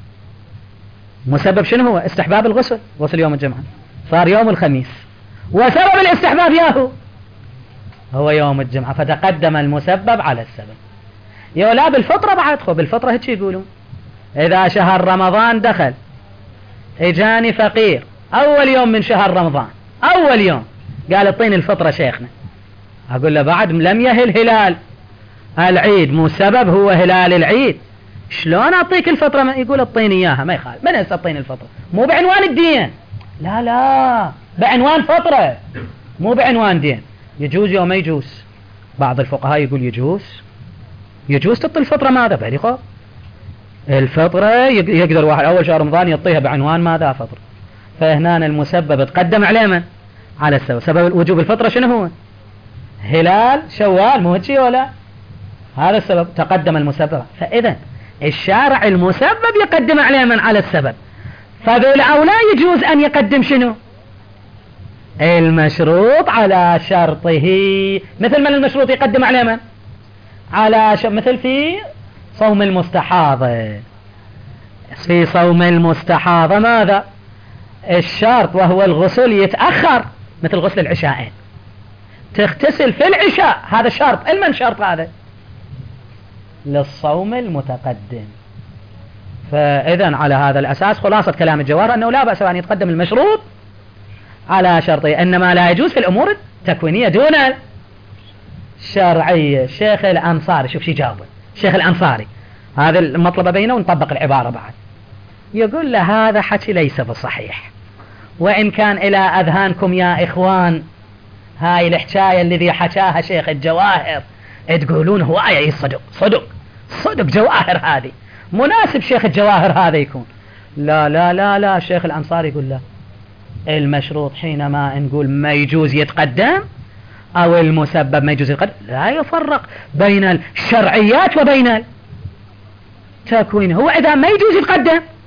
مسبب شنو هو؟ استحباب الغسل، غسل يوم الجمعة صار يوم الخميس، وسبب الاستحباب ياهو هو يوم الجمعة، فتقدم المسبب على السبب. يا لا بالفطرة بعد، خو بالفطرة هيك يقولون اذا شهر رمضان دخل اجاني فقير اول يوم من شهر رمضان، اول يوم قال اعطيني الفطرة شيخنا، اقول له بعد لم يهل هلال العيد، مو سبب هو هلال العيد، شلون اعطيك الفطرة؟ يقول اعطيني اياها ما يخالف، من هسه اعطيني الفطرة؟ مو بعنوان الدين، لا لا بعنوان فطرة مو بعنوان دين. يجوز يوم ما يجوز؟ بعض الفقهاء يقول يجوز، يجوز تعطي الفطرة ماذا؟ بريقة الفطرة يقدر واحد أول شهر رمضان يعطيها بعنوان ماذا؟ فطر. فهنا المسبب تقدم على من؟ على السبب. سبب وجوب الفطرة شنو هو؟ هلال شوال، مو هيك ولا؟ هذا السبب تقدم المسبب. فإذا الشارع المسبب يقدم على من؟ على السبب. فبالأولى يجوز أن يقدم شنو؟ المشروط على شرطه. مثل من المشروط يقدم على من؟ على ش... مثل في صوم المستحاضة، في صوم المستحاضة ماذا؟ الشرط وهو الغسل يتأخر، مثل غسل العشاءين، تغتسل في العشاء، هذا شرط. المن شرط هذا؟ للصوم المتقدم. فإذا على هذا الأساس خلاصة كلام الجواهر أنه لا بأس أن يتقدم المشروط على شرطه، إنما لا يجوز في الأمور التكوينية دون الشرعية. الشيخ الأنصاري شوف شي جاوبه، الشيخ الأنصاري هذا المطلب بينه ونطبق العبارة بعد، يقول له هذا حكي ليس بصحيح، وإن كان إلى أذهانكم يا إخوان هاي الحكاية الذي حكاها شيخ الجواهر تقولون هو آية صدق صدق صدق جواهر، هذه مناسب شيخ الجواهر هذا يكون. لا لا لا لا الشيخ الأنصاري يقول لا، المشروط حينما نقول ما يجوز يتقدم أو المسبب ما يجوز يتقدم، لا يفرق بين الشرعيات وبين التكوين. هو إذا ما يجوز يتقدم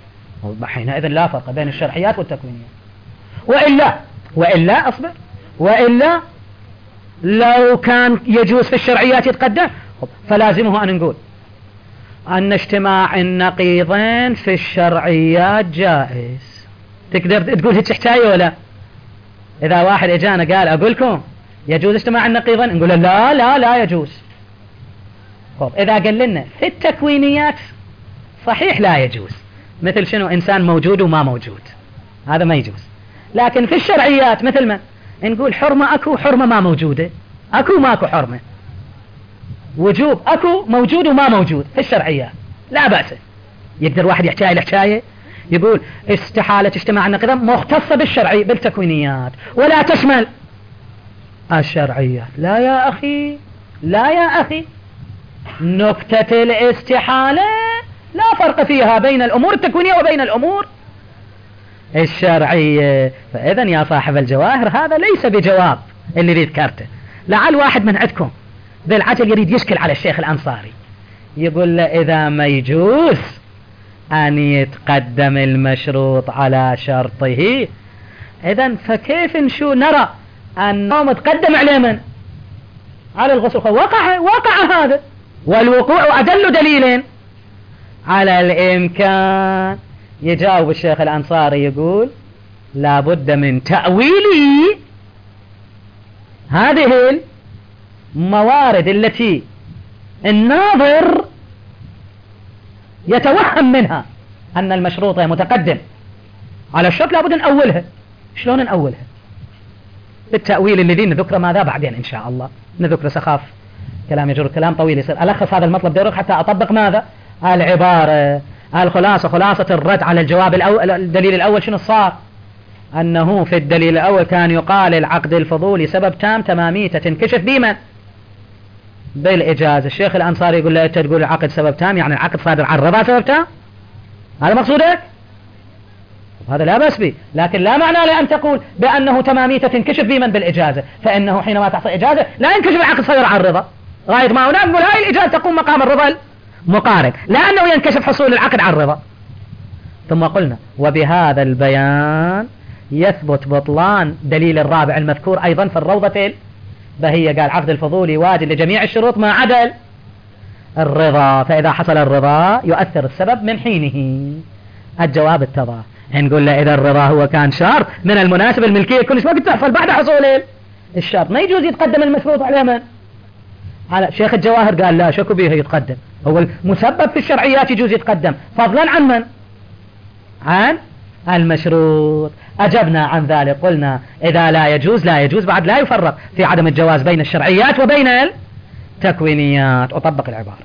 حينئذ لا فرق بين الشرعيات والتكوينيات. وإلا وإلا أصبر وإلا لو كان يجوز في الشرعيات يتقدم فلازمه أن نقول أن اجتماع النقيضين في الشرعيات جائز. تقدر تقول هيك حكاية ولا؟ إذا واحد إجانا قال أقولكم يجوز اجتماع النقيضين نقول لا لا لا يجوز. طب إذا قال لنا في التكوينيات صحيح لا يجوز، مثل شنو؟ إنسان موجود وما موجود، هذا ما يجوز. لكن في الشرعيات مثل ما نقول حرمة أكو حرمة ما موجودة، أكو ماكو حرمة، وجوب أكو موجود وما موجود في الشرعيات لا بأس. يقدر واحد يحكي الحكاية يقول استحالة اجتماع النقيضين مختصة بالشرعي بالتكوينيات ولا تشمل الشرعيات. لا يا أخي لا يا أخي، نكتة الاستحالة لا فرق فيها بين الأمور التكوينية وبين الأمور الشرعية. فإذا يا صاحب الجواهر هذا ليس بجواب اللي ذكرته. لعل واحد من عندكم بالعجل يريد يشكل على الشيخ الأنصاري يقول له إذا ما يجوز أن يتقدم المشروط على شرطه، إذن فكيف نشو نرى أنه متقدم عليه من؟ على الغسل. وقع وقع هذا، والوقوع أدل دليلين على الإمكان. يجاوب الشيخ الأنصاري يقول لا بد من تأويل هذه الموارد التي الناظر يتوهم منها أن المشروط متقدم على الشرط، لا بد نأولها. شلون نأولها؟ بالتأويل الذي نذكر ماذا بعدين إن شاء الله نذكر سخاف كلام يجر كلام طويل يصير ألخص هذا المطلب ديرك حتى أطبق ماذا العبارة. الخلاصة خلاصة الرد على الجواب الأول. الدليل الأول شنو صار؟ أنه في الدليل الأول كان يقال العقد الفضولي سبب تام تماميته تنكشف بمن؟ بالإجازة. الشيخ الأنصاري يقول له أنت تقول العقد سبب تام يعني العقد صادر عن الرضا سبب تام؟ هذا مقصودك؟ هذا لا بأس به، لكن لا معنى لأن تقول بأنه تماميته تنكشف بمن؟ بالإجازة. فإنه حينما تحصل إجازة لا ينكشف العقد صادر عن الرضا. غاية ما هنا نقول هاي الإجازة تقوم مقام الرضا المقارن، لأنه ينكشف حصول العقد عن الرضا. ثم قلنا وبهذا البيان يثبت بطلان دليل الرابع المذكور أيضا في الروضة البهية. قال عقد الفضولي واجد لجميع الشروط ما عدا الرضا، فإذا حصل الرضا يؤثر السبب من حينه. الجواب اتضح. نقول له إذا الرضا هو كان شرط من المناسب الملكية كلش وقت تحصل بعد حصول الشرط ما يجوز يتقدم المشروط على من؟ على شيخ الجواهر قال لا شكو به يتقدم، هو المسبب في الشرعيات يجوز يتقدم فضلا عن من؟ عن المشروط. أجبنا عن ذلك قلنا إذا لا يجوز لا يجوز بعد لا يفرق في عدم الجواز بين الشرعيات وبين التكوينيات. أطبق العبارة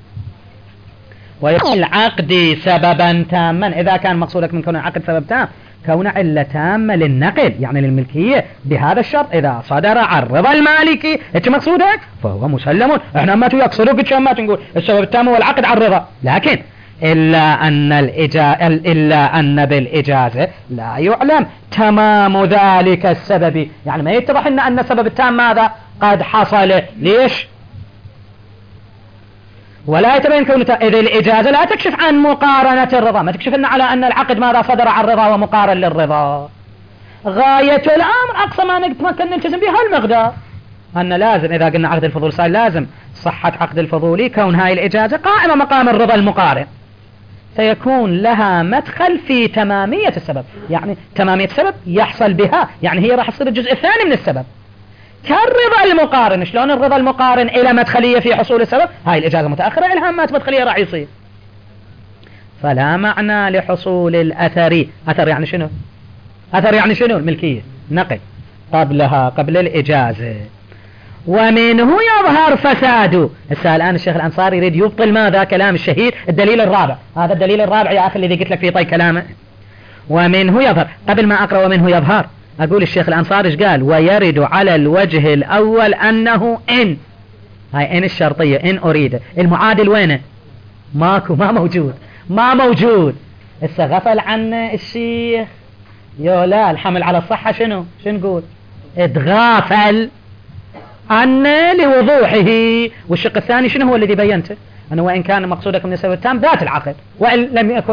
ويكون العقد سببا تاما. إذا كان مقصودك من كون العقد سبب تام كون علة تامة للنقل يعني للملكية بهذا الشرط إذا صدر عن رضا المالكي إيش مقصودك فهو مسلم. احنا ما يقصدوك كم ما تقول السبب التام هو العقد عن رضا، لكن إلا أن الإجازة إلا أن بالإجازة لا يعلم تمام ذلك السبب، يعني ما يتضح إن أن السبب التام ماذا قد حصل. ليش؟ ولا يتبين كونه إذ الإجازة لا تكشف عن مقارنة الرضا، ما تكشف إن على أن العقد ماذا صدر عن الرضا ومقارن للرضا. غاية الأمر أقصى ما نتمكن نلتزم بها المقدار أن لازم إذا قلنا عقد الفضول صار لازم صحة عقد الفضولي كون هاي الإجازة قائمة مقام الرضا المقارن، سيكون لها مدخل في تمامية السبب. يعني تمامية السبب يحصل بها يعني هي راح تصير الجزء الثاني من السبب كالرضا المقارن. شلون الرضا المقارن إلى مدخلية في حصول السبب؟ هاي الإجازة متأخرة إلها مات مدخلية راح يصير. فلا معنى لحصول الأثر. أثر يعني شنو؟ أثر يعني شنو؟ الملكية نقل قبلها قبل الإجازة. ومنه يظهر فساده. هسه الآن الشيخ الأنصاري يريد يبطل ماذا؟ كلام الشهيد الدليل الرابع. هذا الدليل الرابع يا أخي الذي قلت لك في طي كلامه. ومنه يظهر. قبل ما أقرأ ومنه يظهر أقول الشيخ الأنصاري إيش قال؟ ويرد على الوجه الأول أنه إن، هاي إن الشرطية إن أريد. المعادل وينه؟ ماكو، ما موجود ما موجود. هسه غفل عن الشيخ يا لا الحمل على الصحة شنو شنو نقول؟ اتغافل عن لوضوحه. والشق الثاني شنو هو الذي بينته؟ أنه وإن كان مقصودك من السبب التام ذات العقد وإن لم يكن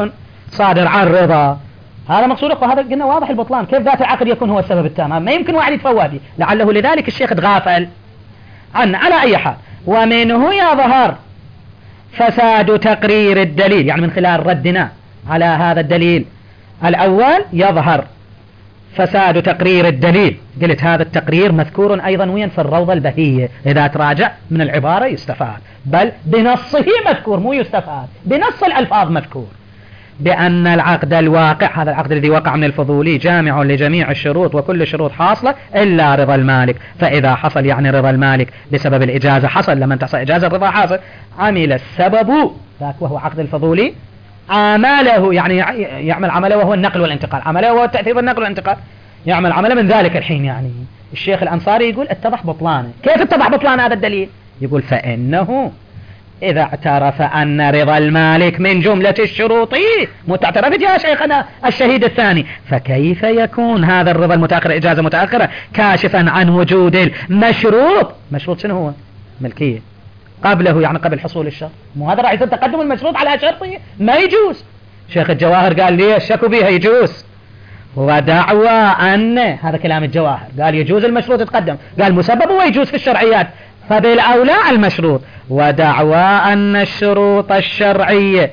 صادر عن رضا، هذا مقصود أخوة، هذا قلنا واضح البطلان. كيف ذات العقد يكون هو السبب التام؟ ما يمكن واحد يتفوه، لعله لذلك الشيخ تغافل عنه. على أي حال، ومنه يظهر فساد تقرير الدليل، يعني من خلال ردنا على هذا الدليل الأول يظهر فساد تقرير الدليل. قلت هذا التقرير مذكور أيضا وين؟ في الروضة البهية، إذا تراجع من العبارة يستفاد، بل بنصه مذكور، مو يستفاد، بنص الألفاظ مذكور، بأن العقد الواقع، هذا العقد الذي وقع من الفضولي، جامع لجميع الشروط وكل الشروط حاصلة إلا رضا المالك. فإذا حصل يعني رضا المالك بسبب الإجازة حصل، لمن تحصل إجازة الرضا حاصل. عمل السبب ذاك وهو عقد الفضولي، عمله يعني يعمل عمله وهو النقل والانتقال، عمله وهو التأثير والنقل والانتقال، يعمل عمله من ذلك الحين. يعني الشيخ الأنصاري يقول اتضح بطلانه. كيف اتضح بطلان هذا الدليل؟ يقول فإنه إذا اعترف أن رضا المالك من جملة الشروط متعترف يا شيخنا الشهيد الثاني، فكيف يكون هذا الرضا المتأخر إجازة متأخرة كاشفا عن وجود المشروط؟ مشروط شنو هو؟ ملكية قبله، يعني قبل حصول الشرط. مو هذا راح يصير تقدم المشروط على شرطه؟ ما يجوز. شيخ الجواهر قال لي الشك بها يجوز، ودعوى أن هذا كلام الجواهر، قال يجوز المشروط يتقدم، قال مسبب ويجوز في الشرعيات، فبالأولى المشروط. ودعوى أن الشروط الشرعية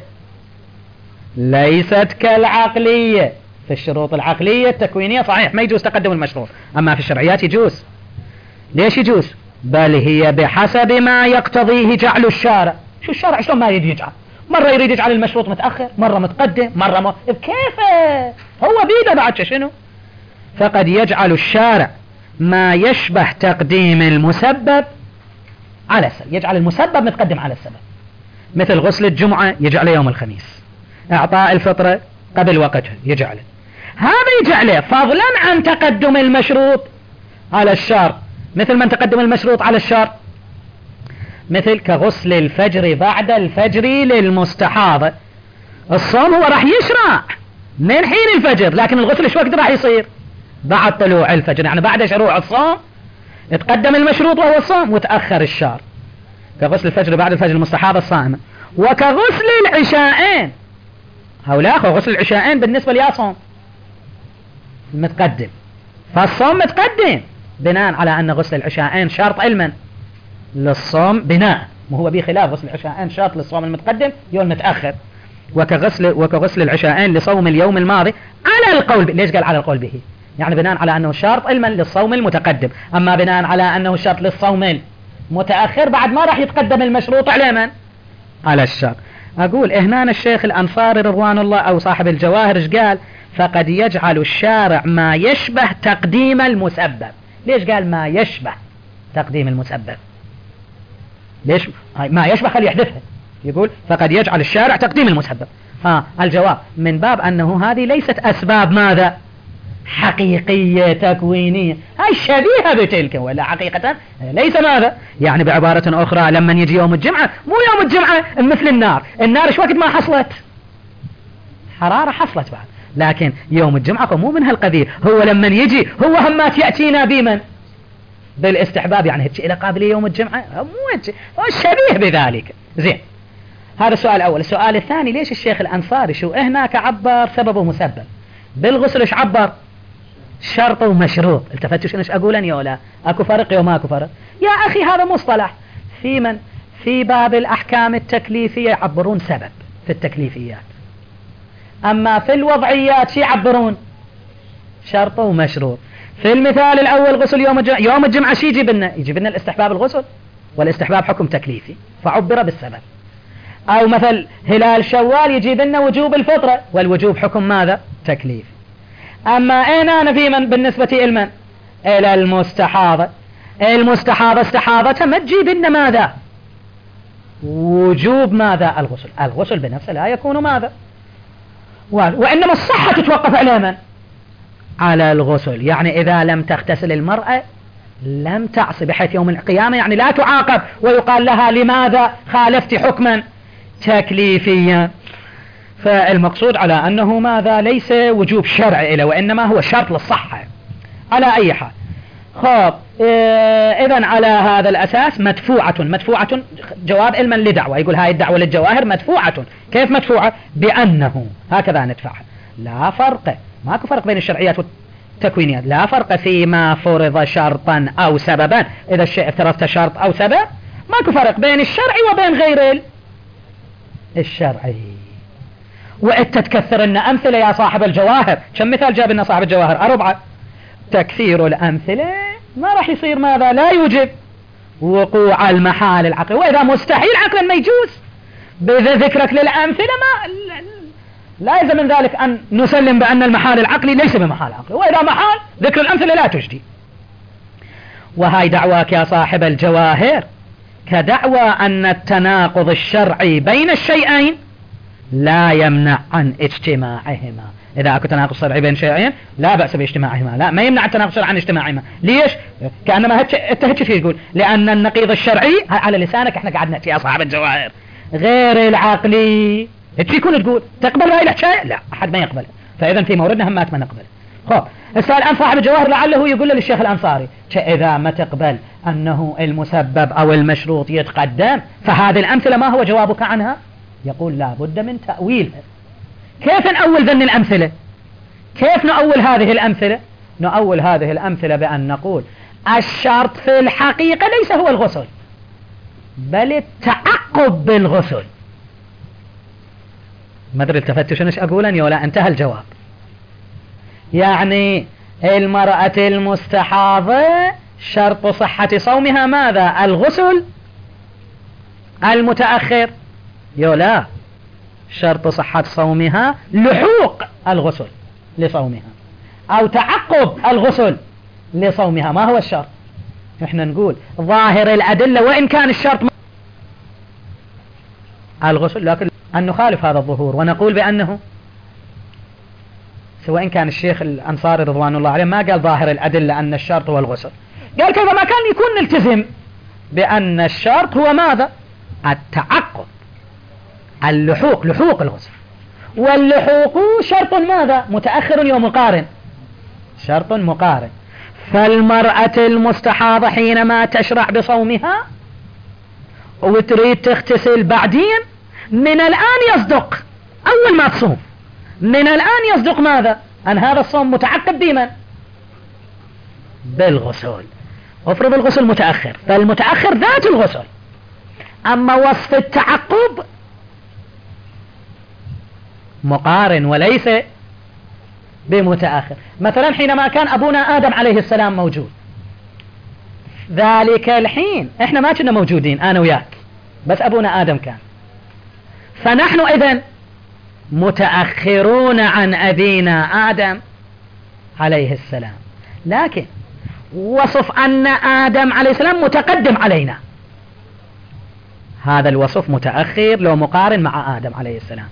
ليست كالعقلية. في الشروط العقلية التكوينية صحيح ما يجوز تقدم المشروط، أما في الشرعيات يجوز. ليش يجوز؟ بل هي بحسب ما يقتضيه جعل الشارع. شو الشارع شلون ما يريد يجعل؟ مرة يريد يجعل المشروط متأخر، مرة متقدم، مرة م... كيف هو بيده بعد شنو؟ فقد يجعل الشارع ما يشبه تقديم المسبب على السبب، يجعل المسبب متقدم على السبب، مثل غسل الجمعة يجعله يوم الخميس، اعطاء الفطرة قبل وقته يجعله، هذا يجعله فضلا عن تقدم المشروط على الشرط. مثل من تقدم المشروط على الشرط، مثل كغسل الفجر بعد الفجر للمستحاضة. الصوم هو راح يشرع من حين الفجر، لكن الغسل ايش وقت راح يصير؟ بعد طلوع الفجر، يعني بعد شروع الصوم يتقدم المشروط وهو الصوم وتأخر الشهر. كغسل الفجر بعد الفجر المستحاضة الصائمة. وكغسل العشاءين، هؤلاء غسل العشاءين بالنسبة ليا صوم متقدم، فالصوم متقدم بناء على أن غسل العشاءين شرط علما للصوم بناء، وهو بخلاف غسل العشاءين شرط للصوم المتقدم يوم متأخر. وكغسل وكغسل العشاءين لصوم اليوم الماضي على القول به. ليش قال على القول به؟ يعني بناء على أنه شرط علما للصوم المتقدم، أما بناء على أنه شرط للصوم المتأخر بعد ما راح يتقدم المشروط على من؟ على الشرط. أقول هنا الشيخ الأنصاري رضوان الله أو صاحب الجواهر ايش قال؟ فقد يجعل الشارع ما يشبه تقديم المسبب. ليش قال ما يشبه تقديم المسبب؟ ليش ما يشبه؟ خلي يحذفها. يقول فقد يجعل الشارع تقديم المسبب. ها الجواب من باب أنه هذه ليست أسباب ماذا؟ حقيقية تكوينية، هاي شبيهة بتلك، ولا حقيقة ليس ماذا؟ يعني بعبارة أخرى لما يجي يوم الجمعة، مو يوم الجمعة مثل النار، النار ايش وقت ما حصلت؟ حرارة حصلت بعد، لكن يوم الجمعة مو من هالقبيل. هو لما يجي هو همات يأتينا بمن؟ بالاستحباب، يعني هيك إلى قابل يوم الجمعة، مو هو شبيه بذلك. زين، هذا السؤال الأول. السؤال الثاني، ليش الشيخ الأنصاري شو هناك عبر سبب ومسبب؟ بالغسل ايش عبر؟ شرط ومشروط. التفتوا شنو ايش اقول اني ولا اكو فرق يوم اكو فرق؟ يا اخي هذا مصطلح في من في باب الاحكام التكليفية يعبرون سبب في التكليفيات، اما في الوضعيات شي يعبرون؟ شرط ومشروط. في المثال الاول غسل يوم الجمعة، يوم الجمعة شي يجيب لنا؟ يجيب لنا الاستحباب الغسل، والاستحباب حكم تكليفي فعبر بالسبب. او مثل هلال شوال يجيب لنا وجوب الفطرة، والوجوب حكم ماذا؟ تكليفي. اما اين انا في من بالنسبة الى من؟ الى المستحاضة. المستحاضة استحاضتها ما تجيب لنا ماذا؟ وجوب ماذا؟ الغسل. الغسل بنفسه لا يكون ماذا؟ وانما الصحة تتوقف على من؟ على الغسل. يعني اذا لم تغتسل المرأة لم تعصي، بحيث يوم القيامة يعني لا تعاقب ويقال لها لماذا خالفت حكما تكليفيا. فالمقصود على أنه ماذا؟ ليس وجوب شرعي له، وإنما هو شرط للصحة. على أي حال، خب إيه إذن على هذا الأساس مدفوعة مدفوعة جواب علما لدعوة، يقول هاي الدعوة للجواهر مدفوعة. كيف مدفوعة؟ بأنه هكذا ندفعها. لا فرق، ماكو فرق بين الشرعيات والتكوينيات، لا فرق فيما فرض شرطا أو سببا. إذا الشيء افترضت شرط أو سبب ماكو فرق بين الشرعي وبين غير الشرعي. وإنت تكثر لنا أمثلة يا صاحب الجواهر، كم مثال جاب لنا صاحب الجواهر؟ أربعة. تكثير الأمثلة ما راح يصير ماذا؟ لا يوجب وقوع المحال العقلي، وإذا مستحيل عقلا ما يجوز. بذكرك للأمثلة ما لا يلزم من ذلك أن نسلم بأن المحال العقلي ليس بمحال عقلي، وإذا محال ذكر الأمثلة لا تجدي. وهاي دعواك يا صاحب الجواهر كدعوى أن التناقض الشرعي بين الشيئين لا يمنع عن اجتماعهما. إذا أكو تناقض شرعي بين شيئين لا بأس باجتماعهما، لا ما يمنع التناقض الشرعي عن اجتماعهما. ليش؟ كأنما انت هيك فيه يقول لأن النقيض الشرعي على لسانك، احنا قاعد نأتي يا صاحب الجواهر غير العقلي، هيك يكون تقول تقبل هاي الحكاية؟ لا أحد ما يقبل. فإذا في موردنا همات ما نقبل. خب السؤال الآن صاحب الجواهر لعله يقول للشيخ الأنصاري إذا ما تقبل أنه المسبب أو المشروط يتقدم فهذه الأمثلة ما هو جوابك عنها؟ يقول لا بد من تأويلها. كيف نأول ذن الأمثلة؟ كيف نأول هذه الأمثلة؟ نأول هذه الأمثلة بأن نقول الشرط في الحقيقة ليس هو الغسل بل التعقب بالغسل. ما أدري التفتوا شنو أقول أن ولا انتهى الجواب. يعني المرأة المستحاضة شرط صحة صومها ماذا؟ الغسل المتأخر؟ يولا شرط صحة صومها لحوق الغسل لصومها أو تعقب الغسل لصومها. ما هو الشرط؟ احنا نقول ظاهر الأدلة وإن كان الشرط الغسل، لكن أن نخالف هذا الظهور ونقول بأنه سواء كان الشيخ الأنصاري رضوان الله عليه ما قال ظاهر الأدلة أن الشرط هو الغسل، قال كيف ما كان يكون نلتزم بأن الشرط هو ماذا؟ التعقب، اللحوق، لحوق الغسل. واللحوق شرط ماذا؟ متأخر ومقارن، شرط مقارن. فالمرأة المستحاضة حينما تشرع بصومها وتريد تغتسل بعدين من الآن يصدق أول ما تصوم، من الآن يصدق ماذا؟ أن هذا الصوم متعقب بمن؟ بالغسل. افرض الغسل متأخر، فالمتأخر ذات الغسل. أما وصف التعقب مقارن وليس بمتأخر. مثلا حينما كان أبونا آدم عليه السلام موجود، ذلك الحين احنا ما كنا موجودين أنا وياك، بس أبونا آدم كان، فنحن إذن متأخرون عن أبينا آدم عليه السلام، لكن وصف أن آدم عليه السلام متقدم علينا، هذا الوصف متأخر لو مقارن مع آدم عليه السلام.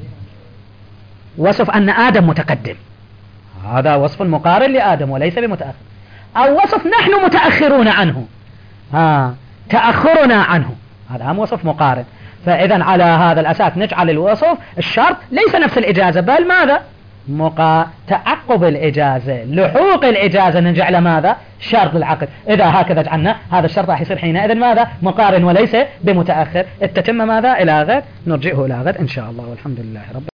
وصف أن آدم متقدم هذا وصف مقارن لآدم وليس بمتأخر. أو وصف نحن متأخرون عنه، ها تأخرنا عنه، هذا هم وصف مقارن. فإذا على هذا الأساس نجعل الوصف الشرط ليس نفس الإجازة بل ماذا؟ مقا تعقب الإجازة، لحوق الإجازة نجعل ماذا؟ شرط العقد. إذا هكذا جعلنا هذا الشرط راح يصير حينئذ ماذا؟ مقارن وليس بمتأخر. التتمة ماذا؟ إلى غد، نرجئه إلى غد إن شاء الله، والحمد لله رب